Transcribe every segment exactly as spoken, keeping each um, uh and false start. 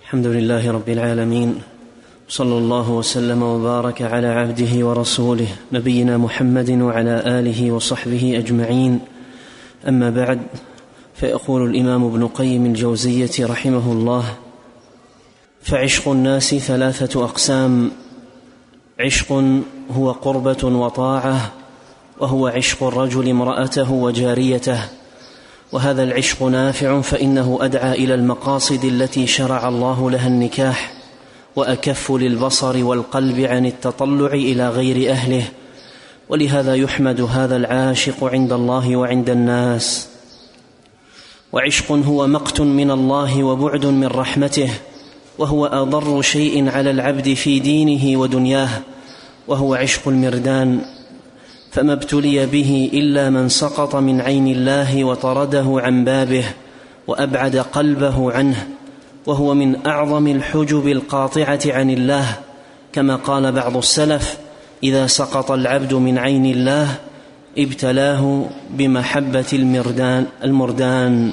الحمد لله رب العالمين، صلى الله وسلم وبارك على عبده ورسوله نبينا محمد وعلى آله وصحبه أجمعين. أما بعد، فيقول الإمام ابن قيم الجوزية رحمه الله: فعشق الناس ثلاثة أقسام: عشق هو قربة وطاعة، وهو عشق الرجل امرأته وجاريته، وهذا العشق نافع فإنه أدعى إلى المقاصد التي شرع الله لها النكاح، وأكف للبصر والقلب عن التطلع إلى غير أهله، ولهذا يحمد هذا العاشق عند الله وعند الناس. وعشق هو مقت من الله وبعد من رحمته، وهو أضر شيء على العبد في دينه ودنياه، وهو عشق المردان، فما ابتلي به إلا من سقط من عين الله وطرده عن بابه وأبعد قلبه عنه، وهو من أعظم الحجب القاطعة عن الله، كما قال بعض السلف: إذا سقط العبد من عين الله ابتلاه بمحبة المردان, المردان.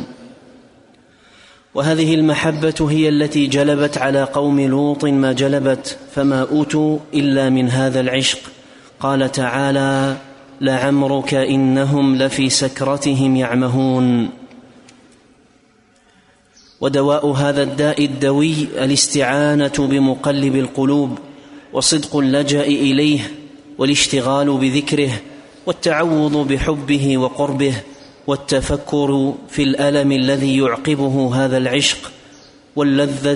وهذه المحبة هي التي جلبت على قوم لوط ما جلبت، فما أوتوا إلا من هذا العشق. قال تعالى: لعمرك إنهم لفي سكرتهم يعمهون. ودواء هذا الداء الدوي الاستعانة بمقلب القلوب، وصدق اللجأ إليه، والاشتغال بذكره، والتعوض بحبه وقربه، والتفكر في الألم الذي يعقبه هذا العشق واللذة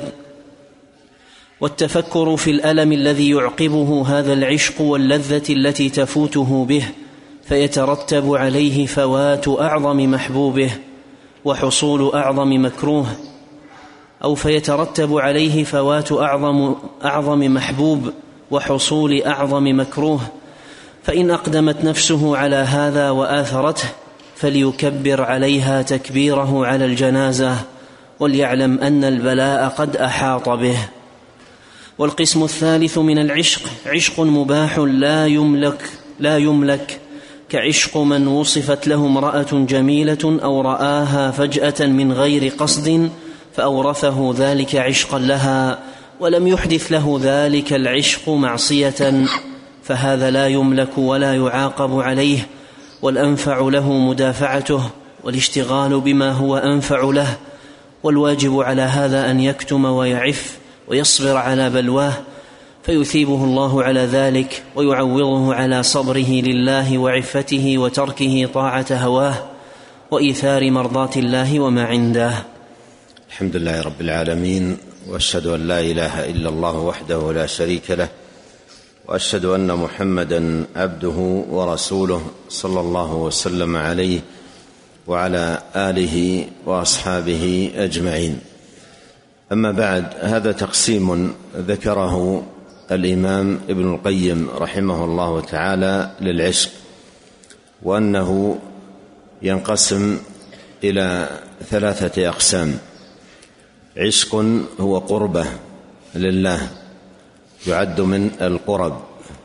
والتفكر في الألم الذي يعقبه هذا العشق واللذة التي تفوته به، فيترتب عليه فوات أعظم محبوبه وحصول أعظم مكروه، أو فيترتب عليه فوات أعظم, أعظم محبوب وحصول أعظم مكروه. فإن أقدمت نفسه على هذا وآثرته فليكبر عليها تكبيره على الجنازة، وليعلم أن البلاء قد أحاط به. والقسم الثالث من العشق عشق مباح لا يملك, لا يملك كعشق من وصفت له امرأة جميلة أو رآها فجأة من غير قصد فأورثه ذلك عشقا لها، ولم يحدث له ذلك العشق معصية، فهذا لا يملك ولا يعاقب عليه، والأنفع له مدافعته والاشتغال بما هو أنفع له. والواجب على هذا أن يكتم ويعف ويصبر على بلواه، فيثيبه الله على ذلك ويعوضه على صبره لله وعفته وتركه طاعة هواه وإيثار مرضات الله وما عنده. الحمد لله رب العالمين، وأشهد أن لا إله إلا الله وحده لا شريك له، وأشهد أن محمدًا عبده ورسوله صلى الله وسلم عليه وعلى آله وأصحابه أجمعين. أما بعد، هذا تقسيم ذكره الإمام ابن القيم رحمه الله تعالى للعشق، وأنه ينقسم إلى ثلاثة أقسام: عشق هو قربة لله، يعد من القرب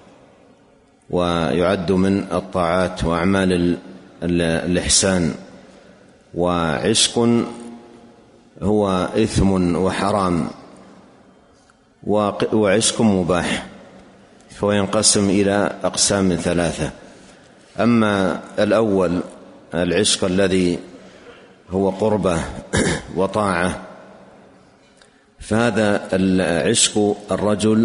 ويعد من الطاعات وأعمال الإحسان. وعشق هو إثم وحرام، وعشق مباح، فهو ينقسم إلى أقسام ثلاثة. أما الأول العشق الذي هو قربة وطاعة، فهذا العشق الرجل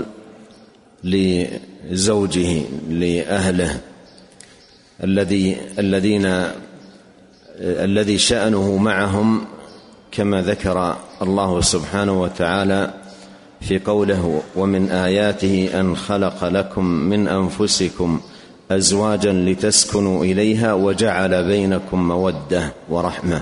لزوجه لأهله الذي الذين الذي شأنه معهم، كما ذكر الله سبحانه وتعالى في قوله: ومن آياته أن خلق لكم من أنفسكم أزواجا لتسكنوا إليها وجعل بينكم مودة ورحمة.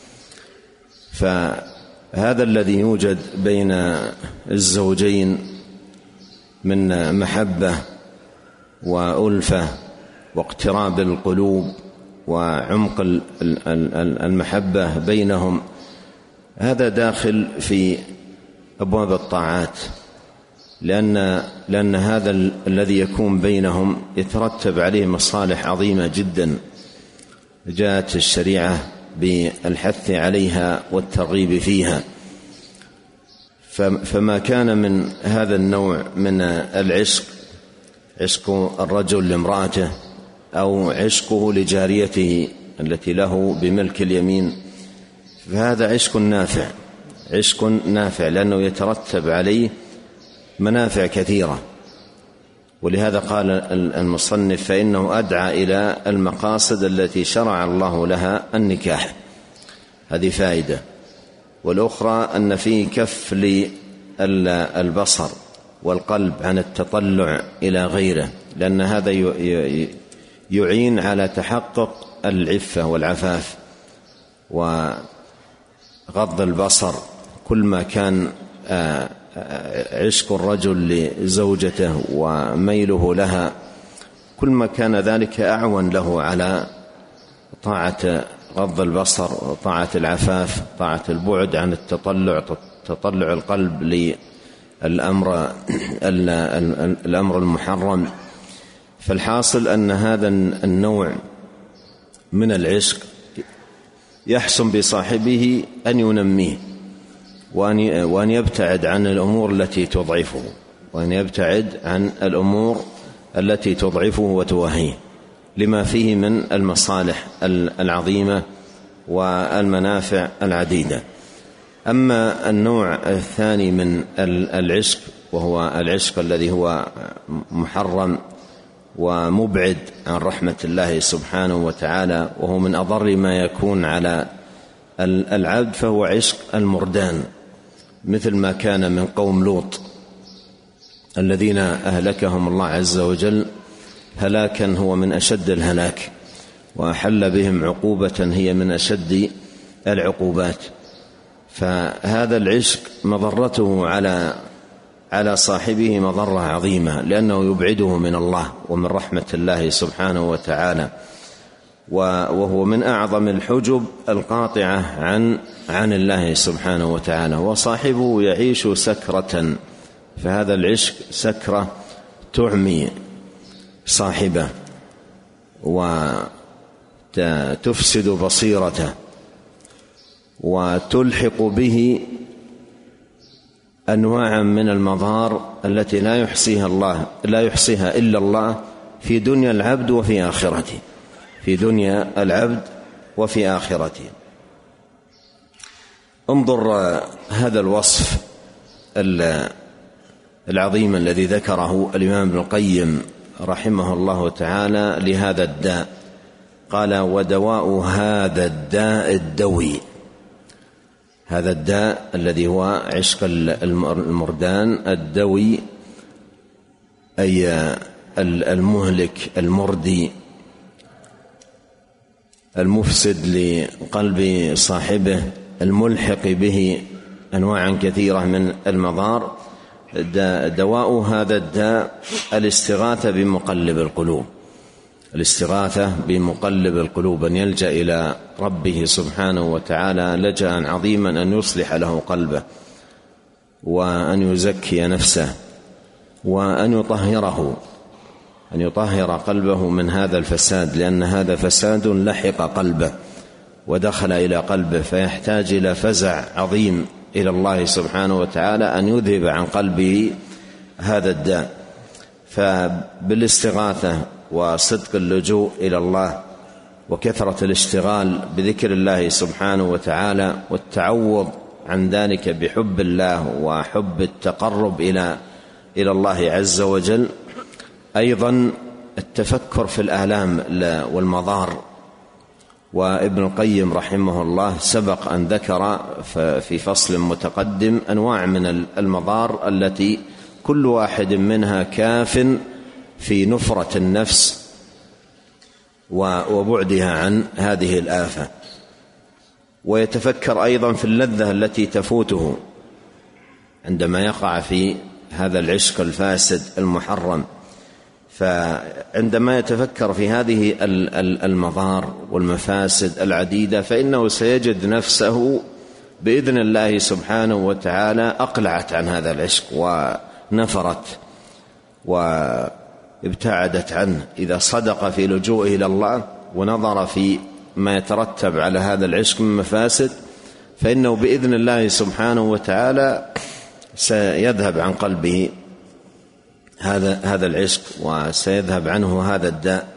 فهذا الذي يوجد بين الزوجين من محبة وألفة واقتراب القلوب وعمق المحبة بينهم، هذا داخل في أبواب الطاعات، لأن, لأن هذا الذي يكون بينهم يترتب عليه مصالح عظيمة جدا، جاءت الشريعة بالحث عليها والترغيب فيها. فما كان من هذا النوع من العشق، عشق الرجل لامرأته أو عشقه لجاريته التي له بملك اليمين، فهذا عشق نافع، عشق نافع لأنه يترتب عليه منافع كثيرة. ولهذا قال المصنف: فإنه أدعى إلى المقاصد التي شرع الله لها النكاح. هذه فائدة. والأخرى أن فيه كف للبصر والقلب عن التطلع إلى غيره، لأن هذا يعين على تحقق العفة والعفاف. وغض البصر كل ما كان عشق الرجل لزوجته وميله لها كل ما كان ذلك أعون له على طاعة غض البصر وطاعة العفاف، طاعة البعد عن التطلع، تطلع القلب للأمر الأمر المحرم. فالحاصل أن هذا النوع من العشق يحسن بصاحبه أن ينميه وأن يبتعد عن الأمور التي تضعفه، وأن يبتعد عن الأمور التي تضعفه وتوهيه، لما فيه من المصالح العظيمة والمنافع العديدة. أما النوع الثاني من العشق وهو العشق الذي هو محرم ومبعد عن رحمة الله سبحانه وتعالى، وهو من أضر ما يكون على العبد، فهو عشق المردان، مثل ما كان من قوم لوط الذين أهلكهم الله عز وجل هلاكا هو من أشد الهلاك، وأحل بهم عقوبة هي من أشد العقوبات. فهذا العشق مضرته على على صاحبه مضرة عظيمة، لأنه يبعده من الله ومن رحمة الله سبحانه وتعالى، وهو من أعظم الحجب القاطعة عن عن الله سبحانه وتعالى. وصاحبه يعيش سكرة، فهذا العشق سكرة تعمي صاحبه وتفسد بصيرته وتلحق به أنواعا من المضار التي لا يحصيها الله لا يحصيها إلا الله في دنيا العبد وفي آخرته، في دنيا العبد وفي آخرته. انظر هذا الوصف العظيم الذي ذكره الإمام ابن القيم رحمه الله تعالى لهذا الداء، قال: ودواء هذا الداء الدوي. هذا الداء الذي هو عشق المردان الدوي، أي المهلك المردي المفسد لقلب صاحبه، الملحق به أنواعا كثيرة من المضار. دواء هذا الداء الاستغاثة بمقلب القلوب، الاستغاثة بمقلب القلوب، أن يلجأ إلى ربه سبحانه وتعالى لجأ عظيما أن يصلح له قلبه، وأن يزكي نفسه، وأن يطهره، أن يطهر قلبه من هذا الفساد، لأن هذا فساد لحق قلبه ودخل إلى قلبه، فيحتاج إلى فزع عظيم إلى الله سبحانه وتعالى أن يذهب عن قلبه هذا الداء. فبالاستغاثة وصدق اللجوء إلى الله وكثرة الاشتغال بذكر الله سبحانه وتعالى والتعوض عن ذلك بحب الله وحب التقرب إلى إلى الله عز وجل. أيضا التفكر في الآلام والمضار، وابن القيم رحمه الله سبق أن ذكر في فصل متقدم أنواع من المضار التي كل واحد منها كاف في نفرة النفس وبعدها عن هذه الآفة. ويتفكر أيضا في اللذة التي تفوته عندما يقع في هذا العشق الفاسد المحرم. فعندما يتفكر في هذه المضار والمفاسد العديدة فإنه سيجد نفسه بإذن الله سبحانه وتعالى أقلعت عن هذا العشق ونفرت وابتعدت عنه. إذا صدق في لجوئه إلى الله ونظر في ما يترتب على هذا العشق من مفاسد، فإنه بإذن الله سبحانه وتعالى سيذهب عن قلبه هذا هذا العشق، وسيذهب عنه هذا الداء.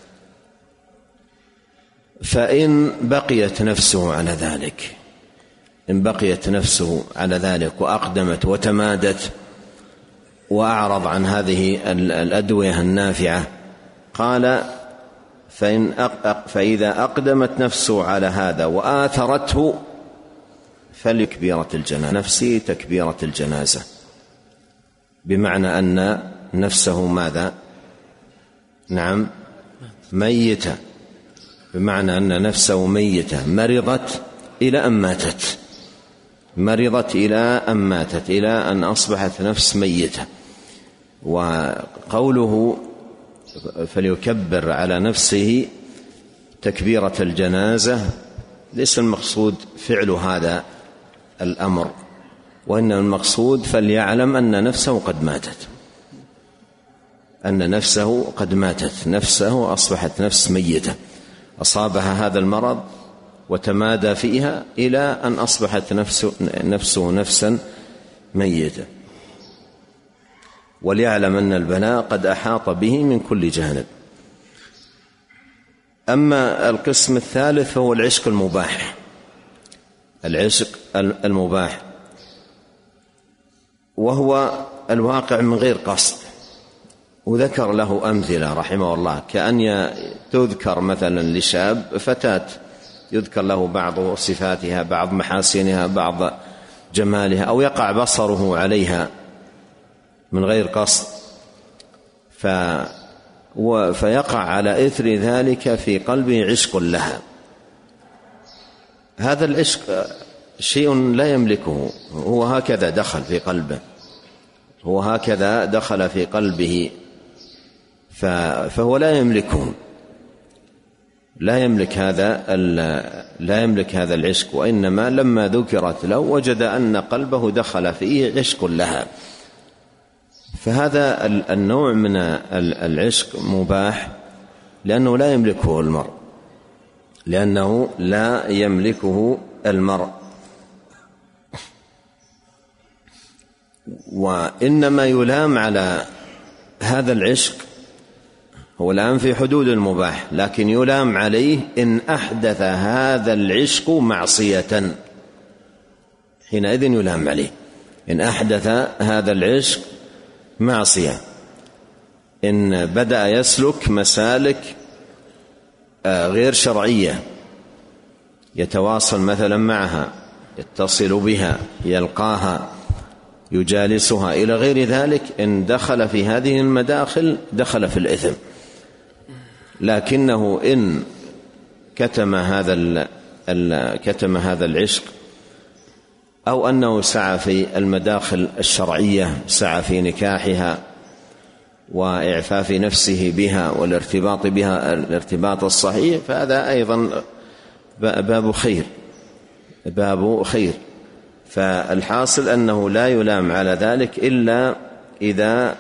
فإن بقيت نفسه على ذلك إن بقيت نفسه على ذلك وأقدمت وتمادت وأعرض عن هذه الأدوية النافعة، قال: فإن أق... فإذا أقدمت نفسه على هذا وآثرته فلتكبيرة الجنازة، نفسي تكبيرة الجنازة، بمعنى أن نفسه ماذا؟ نعم ميتة، بمعنى أن نفسه ميتة، مرضت إلى أن ماتت مرضت إلى أن ماتت إلى أن أصبحت نفس ميتة. وقوله فليكبر على نفسه تكبيرة الجنازة ليس المقصود فعل هذا الأمر، وإن المقصود فليعلم أن نفسه قد ماتت أن نفسه قد ماتت نفسه أصبحت نفس ميتة، أصابها هذا المرض وتمادى فيها إلى أن أصبحت نفسه, نفسه نفسا ميتة. وليعلم أن البلاء قد أحاط به من كل جانب. أما القسم الثالث فهو العشق المباح العشق المباح وهو الواقع من غير قصد، وذكر له أمثلة رحمه الله، كأن تذكر مثلا لشاب فتاة يذكر له بعض صفاتها، بعض محاسنها، بعض جمالها، أو يقع بصره عليها من غير قصد ف... فيقع على إثر ذلك في قلبه عشق لها. هذا العشق شيء لا يملكه، هو هكذا دخل في قلبه هو هكذا دخل في قلبه ف... فهو لا يملكه لا يملك هذا لا يملك هذا العشق، وإنما لما ذكرت له وجد أن قلبه دخل فيه عشق لها. فهذا النوع من العشق مباح لأنه لا يملكه المرء لأنه لا يملكه المرء وإنما يلام على هذا العشق هو الآن في حدود المباح، لكن يلام عليه إن أحدث هذا العشق معصية، حينئذ يلام عليه إن أحدث هذا العشق معصية، إن بدأ يسلك مسالك غير شرعية، يتواصل مثلا معها، يتصل بها، يلقاها، يجالسها إلى غير ذلك، إن دخل في هذه المداخل دخل في الإثم. لكنه إن كتم هذا ال كتم هذا العشق، أو أنه سعى في المداخل الشرعية، سعى في نكاحها وإعفاف نفسه بها والارتباط بها الارتباط الصحيح، فهذا أيضا باب خير باب خير فالحاصل أنه لا يلام على ذلك إلا إذا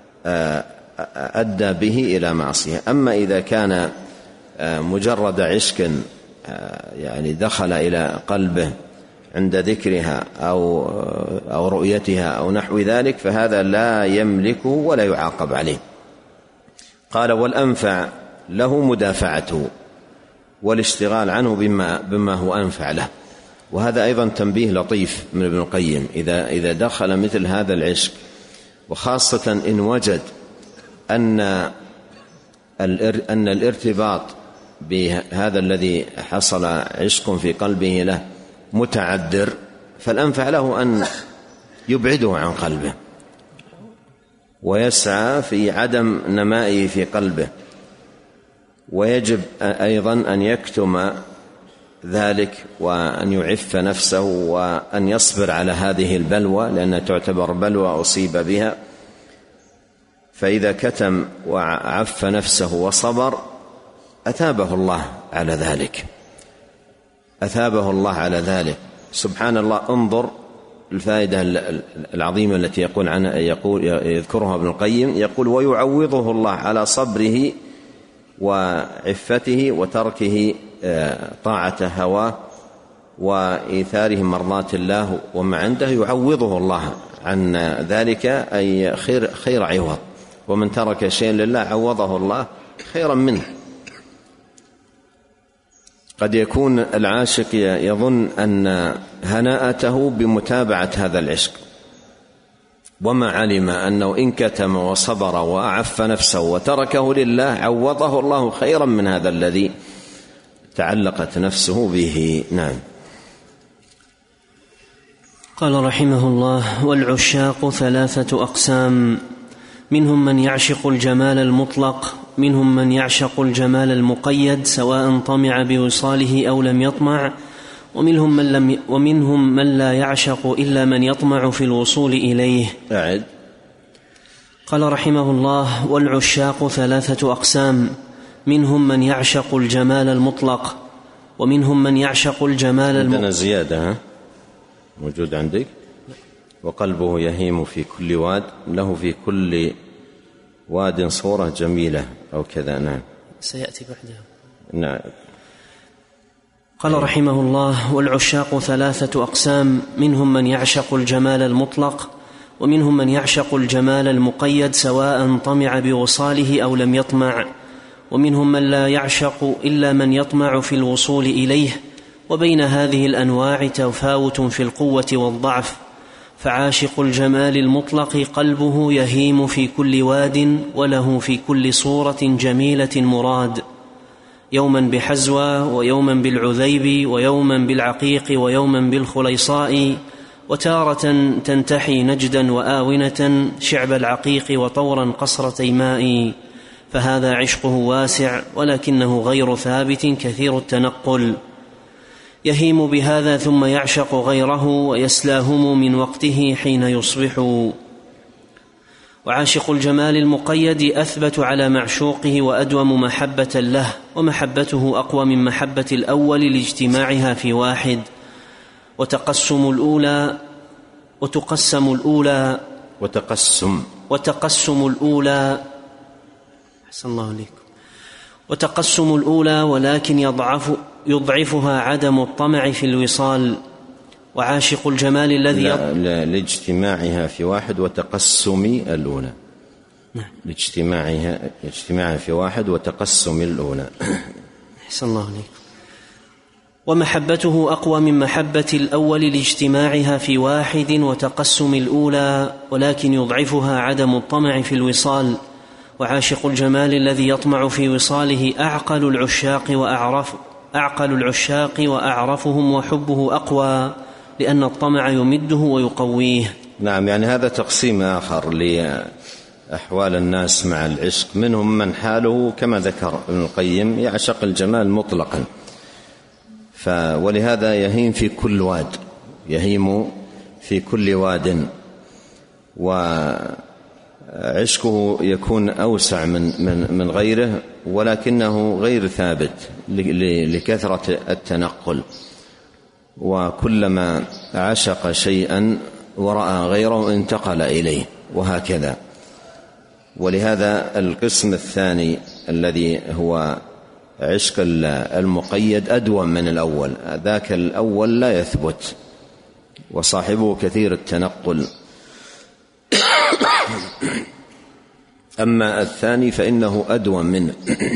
أدى به إلى معصية. أما إذا كان مجرد عشق يعني دخل إلى قلبه عند ذكرها أو أو رؤيتها أو نحو ذلك، فهذا لا يملكه ولا يعاقب عليه. قال: والأنفع له مدافعته والاشتغال عنه بما بما هو أنفع له. وهذا أيضا تنبيه لطيف من ابن القيم، إذا إذا دخل مثل هذا العشق، وخاصة إن وجد أن أن الارتباط بهذا الذي حصل عشق في قلبه له متعذر، فالأنفع له أن يبعده عن قلبه ويسعى في عدم نمائه في قلبه. ويجب أيضا أن يكتم ذلك وأن يعف نفسه وأن يصبر على هذه البلوى، لأنها تعتبر بلوى أصيب بها. فإذا كتم وعف نفسه وصبر أثابه الله على ذلك أثابه الله على ذلك سبحان الله. انظر الفائدة العظيمة التي يقول عنها يقول يذكرها ابن القيم، يقول: ويعوضه الله على صبره وعفته وتركه طاعة هواه وإيثاره مرضاة الله وما عنده، يعوضه الله عن ذلك أي خير, خير عوض، ومن ترك شيئا لله عوضه الله خيرا منه. قد يكون العاشق يظن أن هناءته بمتابعة هذا العشق، وما علم أنه إن كتم وصبر وأعف نفسه وتركه لله عوضه الله خيرا من هذا الذي تعلقت نفسه به. نعم. قال رحمه الله: والعشاق ثلاثة أقسام، منهم من يعشق الجمال المطلق، منهم من يعشق الجمال المقيد سواء طمع بوصاله أو لم يطمع، ومنهم من, لم ي... ومنهم من لا يعشق إلا من يطمع في الوصول إليه. أعد. قال رحمه الله: والعشاق ثلاثة أقسام، منهم من يعشق الجمال المطلق، ومنهم من يعشق الجمال المطلق. عندنا زيادة ها؟ موجود عندك؟ وقلبه يهيم في كل واد، له في كل واد صورة جميلة أو كذا. نعم، سيأتي بعدها. نعم. قال رحمه الله: والعشاق ثلاثة أقسام، منهم من يعشق الجمال المطلق، ومنهم من يعشق الجمال المقيد سواء طمع بوصاله أو لم يطمع، ومنهم من لا يعشق إلا من يطمع في الوصول إليه، وبين هذه الأنواع تفاوت في القوة والضعف. فعاشق الجمال المطلق قلبه يهيم في كل واد، وله في كل صورة جميلة مراد، يوما بحزوى، ويوما بالعذيب، ويوما بالعقيق، ويوما بالخليصاء، وتارة تنتحي نجدا وآونة شعب العقيق وطورا قصر تيماء. فهذا عشقه واسع، ولكنه غير ثابت كثير التنقل، يهيم بهذا ثم يعشق غيره ويسلاهم من وقته حين يصبح. وعاشق الجمال المقيد أثبت على معشوقه وأدوم محبة له، ومحبته أقوى من محبة الأول لاجتماعها في واحد. وتقسم الأولى وتقسم الأولى وتقسم وتقسم الأولى أحسن الله عليكم وتقسم الأولى ولكن يضعف يضعفها عدم الطمع في الوصال. وعاشق الجمال الذي لا لا لاجتماعها في واحد، وتقسم الأولى. نعم. لاجتماعها اجتماعها في واحد وتقسم الأولى. أحسن الله عليكم. ومحبته أقوى من محبة الأول لاجتماعها في واحد وتقسم الأولى، ولكن يضعفها عدم الطمع في الوصال. وعاشق الجمال الذي يطمع في وصاله أعقل العشاق وأعرف أعقل العشاق وأعرفهم، وحبه أقوى لأن الطمع يمده ويقويه. نعم، يعني هذا تقسيم آخر لأحوال الناس مع العشق. منهم من حاله كما ذكر ابن القيم يعشق الجمال مطلقا، ولهذا يهيم في كل واد، يهيم في كل واد، وعشقه يكون أوسع من, من, من غيره، ولكنه غير ثابت لكثرة التنقل، وكلما عشق شيئا ورأى غيره انتقل إليه، وهكذا. ولهذا القسم الثاني الذي هو عشق المقيد أدوم من الأول، ذاك الأول لا يثبت وصاحبه كثير التنقل. أما الثاني فإنه أدوم منه.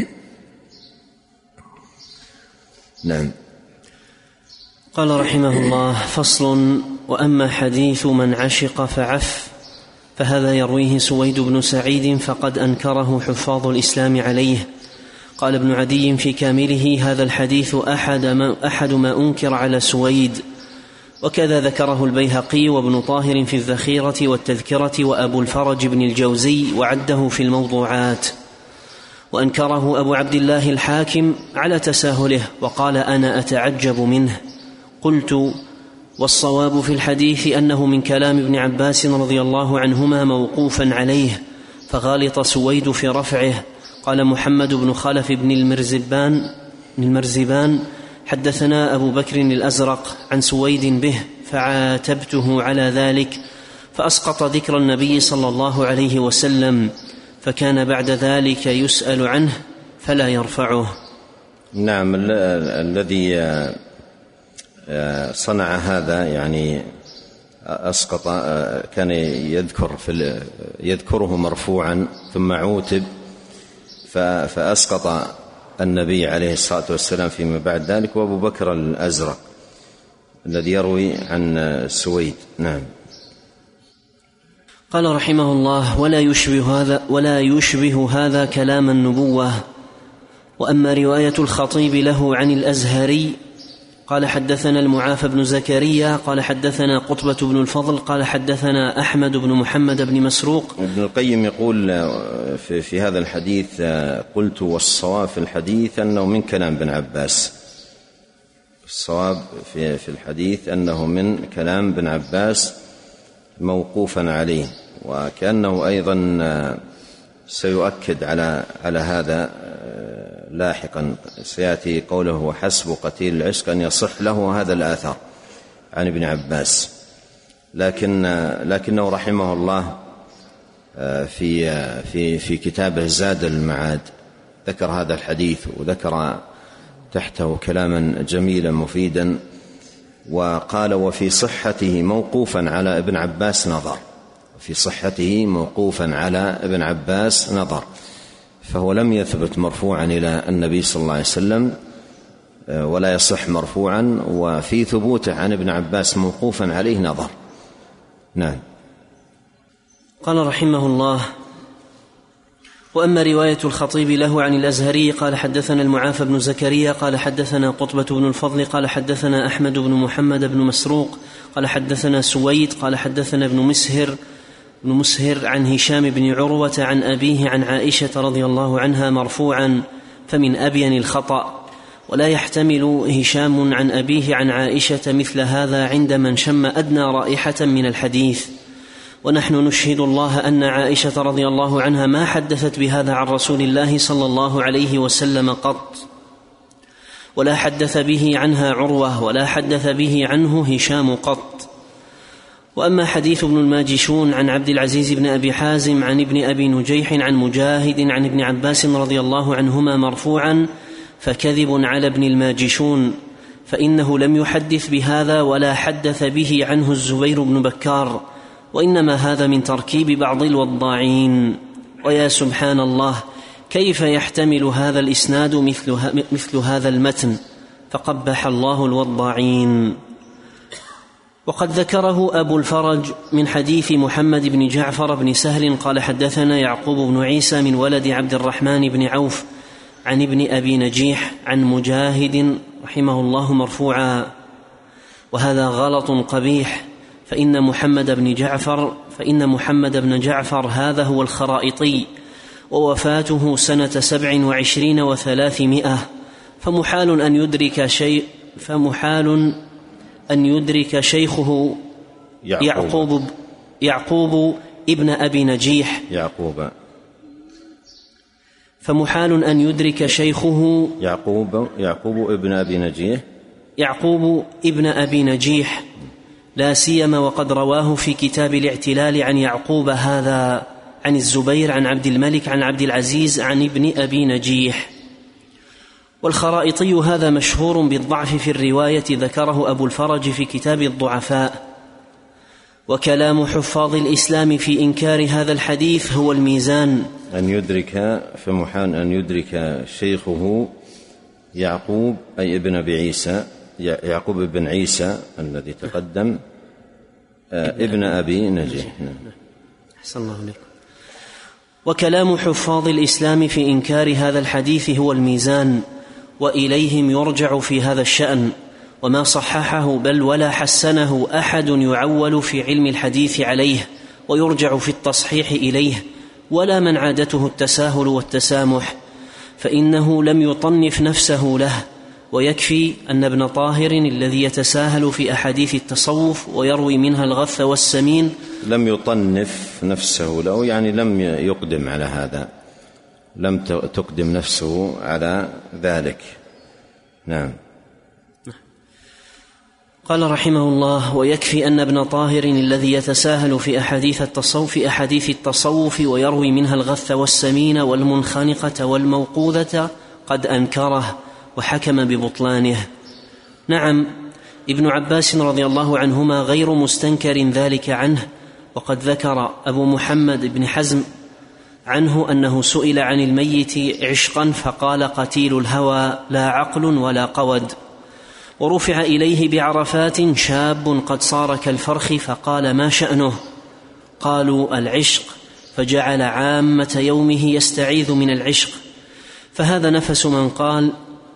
نعم. قال رحمه الله: فصل. وأما حديث من عشق فعف فهذا يرويه سويد بن سعيد، فقد أنكره حفاظ الإسلام عليه. قال ابن عدي في كامله: هذا الحديث أحد ما, أحد ما أنكر على سويد. وكذا ذكره البيهقي وابن طاهر في الذخيرة والتذكرة، وأبو الفرج بن الجوزي وعده في الموضوعات. وأنكره أبو عبد الله الحاكم على تساهله، وقال: أنا أتعجب منه. قلت: والصواب في الحديث أنه من كلام ابن عباس رضي الله عنهما موقوفا عليه، فغالط سويد في رفعه. قال محمد بن خلف بن المرزبان, المرزبان حدثنا أبو بكر الأزرق عن سويد به، فعاتبته على ذلك، فأسقط ذكر النبي صلى الله عليه وسلم، فكان بعد ذلك يسأل عنه فلا يرفعه. نعم. الذي صنع هذا يعني أسقط، كان يذكر في يذكره مرفوعا ثم عوتب فأسقط النبي عليه الصلاة والسلام فيما بعد ذلك، وأبو بكر الأزرق الذي يروي عن سويد. نعم. قال رحمه الله: ولا يشبه هذا ولا يشبه هذا كلام النبوة. وأما رواية الخطيب له عن الأزهري قال حدثنا المعافى بن زكريا قال حدثنا قطبة بن الفضل قال حدثنا أحمد بن محمد بن مسروق. ابن القيم يقول في, في هذا الحديث: قلت والصواب في الحديث أنه من كلام ابن عباس. الصواب في, في الحديث أنه من كلام ابن عباس موقوفا عليه، وكأنه أيضا سيؤكد على على هذا لاحقا، سيأتي قوله: وحسب قتيل العشق أن يصح له هذا الآثار عن ابن عباس. لكن لكنه رحمه الله في في في كتابه زاد المعاد ذكر هذا الحديث، وذكر تحته كلاما جميلا مفيدا، وقال: وفي صحته موقوفا على ابن عباس نظر. في صحته موقوفا على ابن عباس نظر، فهو لم يثبت مرفوعا إلى النبي صلى الله عليه وسلم ولا يصح مرفوعا، وفي ثبوته عن ابن عباس موقوفا عليه نظر. نعم. قال رحمه الله: وأما رواية الخطيب له عن الأزهري قال حدثنا المعافى بن زكريا قال حدثنا قطبة بن الفضل قال حدثنا أحمد بن محمد بن مسروق قال حدثنا سويد قال حدثنا ابن مسهر بن مسهر عن هشام بن عروة عن أبيه عن عائشة رضي الله عنها مرفوعا، فمن أبين الخطأ. ولا يحتمل هشام عن أبيه عن عائشة مثل هذا عند من شم أدنى رائحة من الحديث. ونحن نشهد الله أن عائشة رضي الله عنها ما حدثت بهذا عن رسول الله صلى الله عليه وسلم قط، ولا حدث به عنها عروة، ولا حدث به عنه هشام قط. وأما حديث ابن الماجشون عن عبد العزيز بن أبي حازم عن ابن أبي نجيح عن مجاهد عن ابن عباس رضي الله عنهما مرفوعا فكذب على ابن الماجشون، فإنه لم يحدث بهذا ولا حدث به عنه الزبير بن بكار، وإنما هذا من تركيب بعض الوضاعين. ويا سبحان الله، كيف يحتمل هذا الإسناد مثل, مثل هذا المتن؟ فقبح الله الوضاعين. وقد ذكره أبو الفرج من حديث محمد بن جعفر بن سهل قال حدثنا يعقوب بن عيسى من ولد عبد الرحمن بن عوف عن ابن أبي نجيح عن مجاهد رحمه الله مرفوعا، وهذا غلط قبيح، فإن محمد بن جعفر فإن محمد بن جعفر هذا هو الخرائطي، ووفاته سنة سبع وعشرين وثلاثمائة، فمحال أن يدرك شيء فمحال أن يدرك شيخه يعقوب يعقوب, يعقوب ابن أبي نجيح يعقوب فمحال أن يدرك شيخه يعقوب يعقوب ابن أبي نجيح يعقوب ابن أبي نجيح لا سيما وقد رواه في كتاب الاعتلال عن يعقوب هذا عن الزبير عن عبد الملك عن عبد العزيز عن ابن أبي نجيح. والخرائطي هذا مشهور بالضعف في الرواية، ذكره أبو الفرج في كتاب الضعفاء. وكلام حفاظ الإسلام في إنكار هذا الحديث هو الميزان. أن يدرك فمحال أن يدرك شيخه يعقوب أي ابن أبي عيسى يعقوب بن عيسى الذي تقدم ابن أبي نجيح. أحسن الله عليكم. وكلام حفاظ الإسلام في إنكار هذا الحديث هو الميزان، وإليهم يرجع في هذا الشأن، وما صححه بل ولا حسنه أحد يعول في علم الحديث عليه ويرجع في التصحيح إليه، ولا من عادته التساهل والتسامح، فإنه لم يطنف نفسه له. ويكفي أن ابن طاهر الذي يتساهل في أحاديث التصوف ويروي منها الغث والسمين لم يطنف نفسه له، يعني لم يقدم على هذا، لم تقدم نفسه على ذلك. نعم. قال رحمه الله: ويكفي أن ابن طاهر الذي يتساهل في أحاديث التصوف في أحاديث التصوف ويروي منها الغث والسمين والمنخنقة والموقوذة قد أنكره وحكم ببطلانه. نعم، ابن عباس رضي الله عنهما غير مستنكر ذلك عنه، وقد ذكر أبو محمد بن حزم عنه أنه سئل عن الميت عشقا فقال: قتيل الهوى لا عقل ولا قود. ورفع إليه بعرفات شاب قد صار كالفرخ فقال: ما شأنه؟ قالوا: العشق، فجعل عامة يومه يستعيذ من العشق. فهذا نفس من قال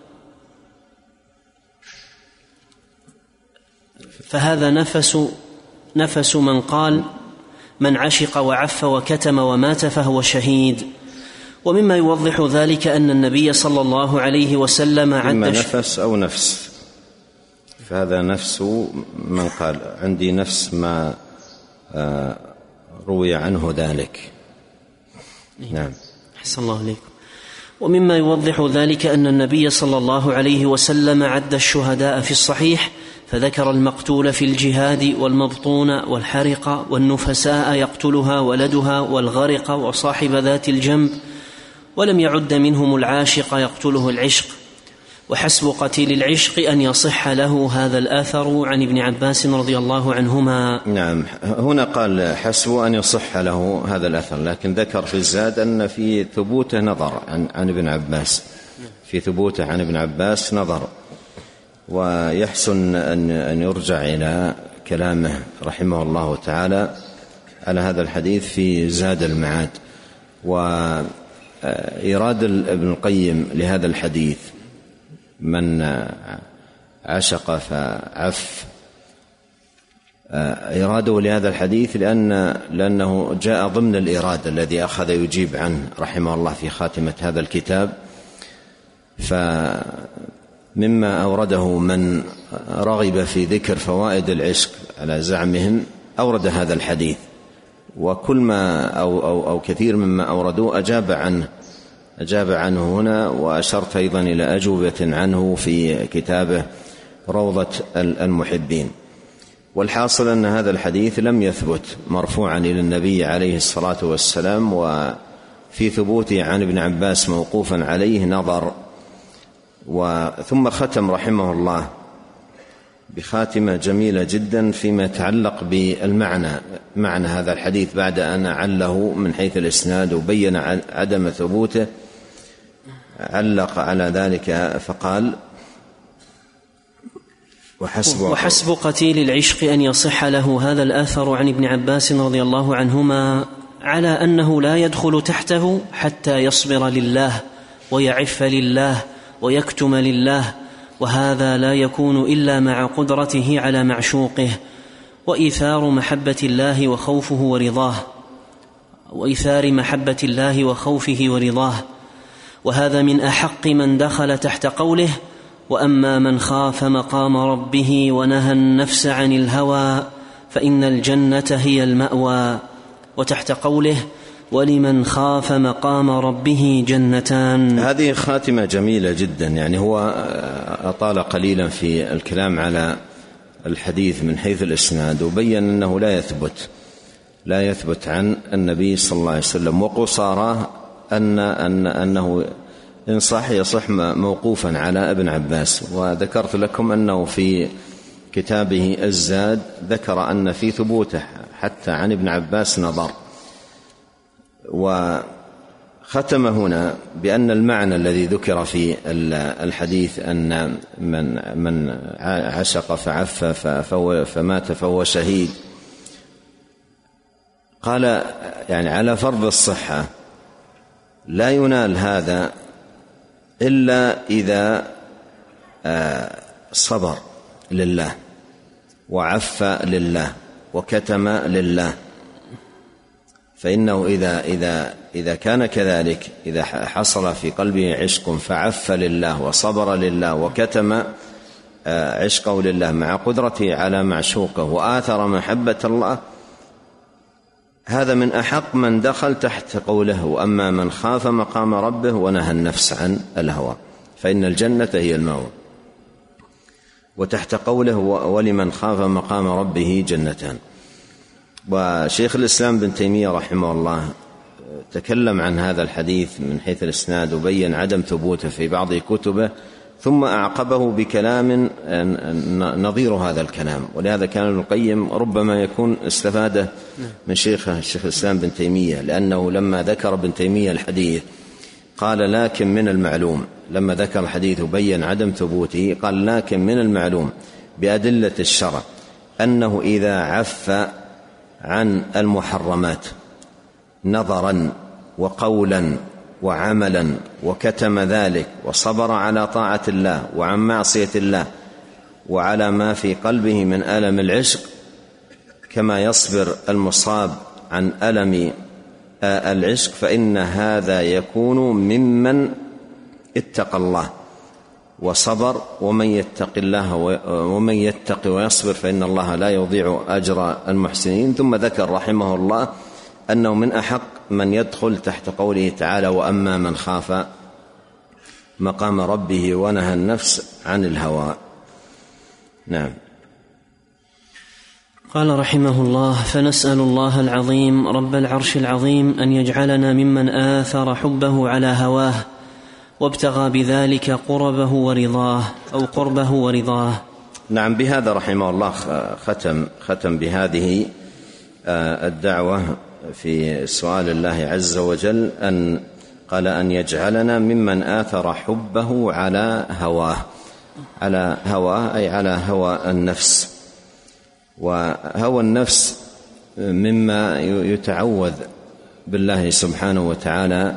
فهذا نفس نفس من قال: من عشق وعف وكتم ومات فهو شهيد. ومما يوضح ذلك أن النبي صلى الله عليه وسلم عد نفس أو نفس، فهذا نفس من قال عندي نفس ما روي عنه ذلك. نعم. أحسن الله عليكم. ومما يوضح ذلك أن النبي صلى الله عليه وسلم عد الشهداء في الصحيح، فذكر المقتول في الجهاد والمبطون والحرق والنفساء يقتلها ولدها والغرق وصاحب ذات الجنب، ولم يعد منهم العاشق يقتله العشق. وحسب قتيل العشق أن يصح له هذا الآثر عن ابن عباس رضي الله عنهما. نعم، هنا قال حسب أن يصح له هذا الأثر، لكن ذكر في الزاد أن في ثبوته نظر عن, عن ابن عباس، في ثبوته عن ابن عباس نظر، ويحسن أن, أن يرجع إلى كلامه رحمه الله تعالى على هذا الحديث في زاد المعاد. وإيراد ابن القيم لهذا الحديث من عشق فعف، إراده لهذا الحديث لأن لأنه جاء ضمن الإرادة الذي أخذ يجيب عنه رحمه الله في خاتمة هذا الكتاب. فمما أورده من رغب في ذكر فوائد العشق على زعمهم أورد هذا الحديث، وكل ما أو, أو, أو كثير مما أوردوه أجاب عنه أجاب عنه هنا، وأشرت أيضا إلى أجوبة عنه في كتابه روضة المحبين. والحاصل أن هذا الحديث لم يثبت مرفوعا إلى النبي عليه الصلاة والسلام، وفي ثبوته عن ابن عباس موقوفا عليه نظر. وثم ختم رحمه الله بخاتمة جميلة جدا فيما يتعلق بالمعنى، معنى هذا الحديث، بعد أن عله من حيث الإسناد وبين عدم ثبوته علق على ذلك فقال: وحسب, وحسب قتيل العشق أن يصح له هذا الآثر عن ابن عباس رضي الله عنهما على أنه لا يدخل تحته حتى يصبر لله ويعف لله ويكتم لله، وهذا لا يكون إلا مع قدرته على معشوقه، وإيثار محبة الله وخوفه ورضاه وإيثار محبة الله وخوفه ورضاه وهذا من أحق من دخل تحت قوله: وأما من خاف مقام ربه ونهى النفس عن الهوى فإن الجنة هي المأوى، وتحت قوله: ولمن خاف مقام ربه جنتان. هذه خاتمة جميلة جدا، يعني هو أطال قليلا في الكلام على الحديث من حيث الإسناد، وبين أنه لا يثبت لا يثبت عن النبي صلى الله عليه وسلم، وقصاراه أن أن أنه إن صح يصح موقوفا على ابن عباس. وذكرت لكم أنه في كتابه الزاد ذكر أن في ثبوته حتى عن ابن عباس نظر. وختم هنا بأن المعنى الذي ذكر في الحديث أن من من عشق فعف فمات فهو شهيد، قال يعني على فرض الصحة لا ينال هذا إلا إذا صبر لله وعف لله وكتم لله، فإنه إذا, إذا, إذا كان كذلك، إذا حصل في قلبه عشق فعف لله وصبر لله وكتم عشقه لله مع قدرته على معشوقه وآثر محبة الله، هذا من أحق من دخل تحت قوله: وأما من خاف مقام ربه ونهى النفس عن الهوى فإن الجنة هي المأوى، وتحت قوله: ولمن خاف مقام ربه جنتان. وشيخ الإسلام بن تيمية رحمه الله تكلم عن هذا الحديث من حيث الإسناد وبين عدم ثبوته في بعض كتبه، ثم أعقبه بكلام نظير هذا الكلام. ولهذا كان ابن القيم ربما يكون استفاده من شيخه الشيخ الإسلام بن تيمية، لأنه لما ذكر ابن تيمية الحديث قال لكن من المعلوم، لما ذكر الحديث وبين عدم ثبوته قال لكن من المعلوم بأدلة الشرع أنه إذا عف عن المحرمات نظرا وقولا وعملا وكتم ذلك وصبر على طاعة الله وعن معصية الله وعلى ما في قلبه من ألم العشق كما يصبر المصاب عن ألم العشق، فإن هذا يكون ممن اتقى الله وصبر. ومن يتق الله ومن يتق ويصبر فإن الله لا يضيع أجر المحسنين. ثم ذكر رحمه الله أنه من أحق من يدخل تحت قوله تعالى وأما من خاف مقام ربه ونهى النفس عن الهوى. نعم. قال رحمه الله: فنسأل الله العظيم رب العرش العظيم أن يجعلنا ممن آثر حبه على هواه وابتغى بذلك قربه ورضاه أو قربه ورضاه. نعم. بهذا رحمه الله ختم ختم بهذه الدعوة في سؤال الله عز وجل، أن قال أن يجعلنا ممن آثر حبه على هواه، على هواه أي على هوى النفس. وهوى النفس مما يتعوذ بالله سبحانه وتعالى،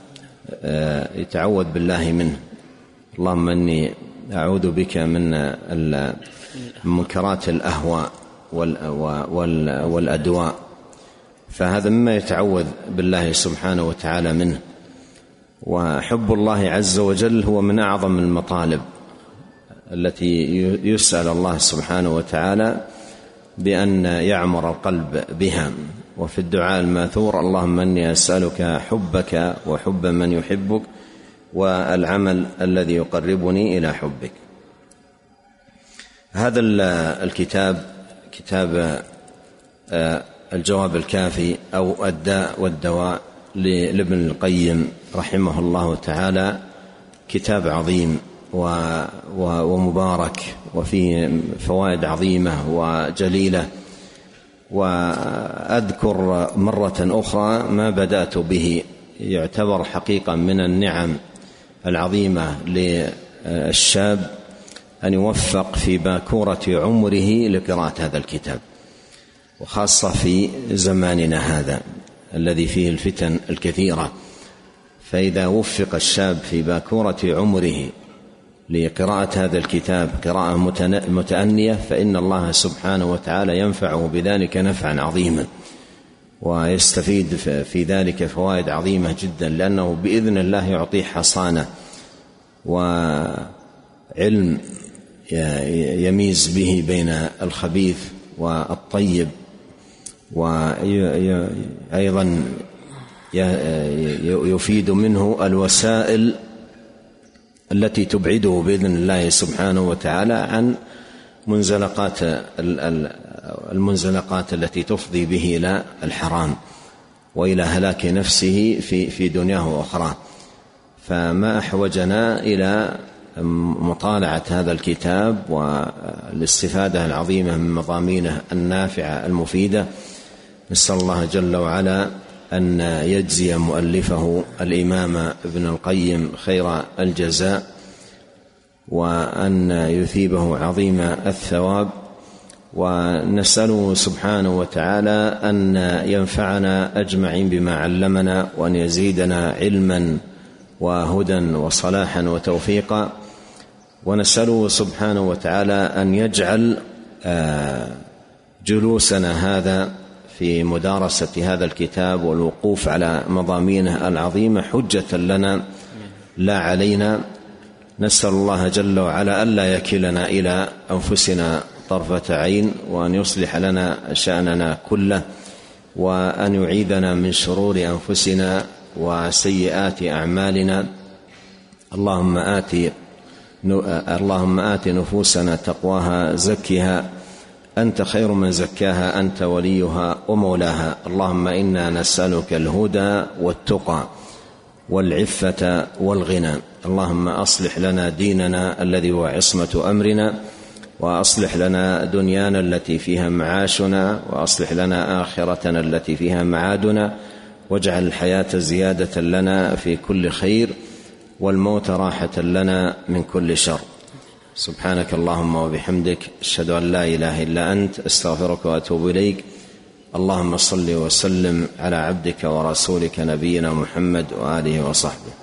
يتعوذ بالله منه. اللهم إني أعوذ بك من منكرات الأهواء والأدواء، فهذا مما يتعوذ بالله سبحانه وتعالى منه. وحب الله عز وجل هو من أعظم المطالب التي يسأل الله سبحانه وتعالى بأن يعمر القلب بها. وفي الدعاء الماثور: اللهم إني أسألك حبك وحب من يحبك والعمل الذي يقربني إلى حبك. هذا الكتاب كتاب الجواب الكافي أو الداء والدواء لابن القيم رحمه الله تعالى كتاب عظيم ومبارك وفيه فوائد عظيمة وجليلة. وأذكر مرة أخرى ما بدأت به، يعتبر حقيقة من النعم العظيمة للشاب أن يوفق في باكورة عمره لقراءة هذا الكتاب، وخاصة في زماننا هذا الذي فيه الفتن الكثيرة. فإذا وفق الشاب في باكورة عمره لقراءة هذا الكتاب قراءة متأنية فإن الله سبحانه وتعالى ينفعه بذلك نفعا عظيما، ويستفيد في ذلك فوائد عظيمة جدا، لأنه بإذن الله يعطيه حصانة وعلم يميز به بين الخبيث والطيب، وأيضا يفيد منه الوسائل التي تبعده بإذن الله سبحانه وتعالى عن منزلقات المنزلقات التي تفضي به إلى الحرام وإلى هلاك نفسه في في دنياه وأخراه. فما أحوجنا إلى مطالعة هذا الكتاب والاستفادة العظيمة من مضامينه النافعة المفيدة. نسأل الله جل وعلا أن يجزي مؤلفه الإمام ابن القيم خير الجزاء، وأن يثيبه عظيم الثواب، ونسأله سبحانه وتعالى أن ينفعنا أجمعين بما علمنا، وأن يزيدنا علما وهدى وصلاحا وتوفيقا. ونسأله سبحانه وتعالى أن يجعل جلوسنا هذا في مدارسة هذا الكتاب والوقوف على مضامينه العظيمة حجة لنا لا علينا. نسأل الله جل وعلا ألا يكلنا إلى أنفسنا طرفة عين، وأن يصلح لنا شأننا كله، وأن يعيذنا من شرور أنفسنا وسيئات أعمالنا. اللهم آت اللهم آت نفوسنا تقواها زكها أنت خير من زكاها أنت وليها ومولاها. اللهم إنا نسألك الهدى والتقى والعفة والغنى. اللهم أصلح لنا ديننا الذي هو عصمة أمرنا، وأصلح لنا دنيانا التي فيها معاشنا، وأصلح لنا آخرتنا التي فيها معادنا، واجعل الحياة زيادة لنا في كل خير، والموت راحة لنا من كل شر. سبحانك اللهم وبحمدك، أشهد أن لا إله إلا أنت، أستغفرك وأتوب إليك. اللهم صل وسلم على عبدك ورسولك نبينا محمد وآله وصحبه.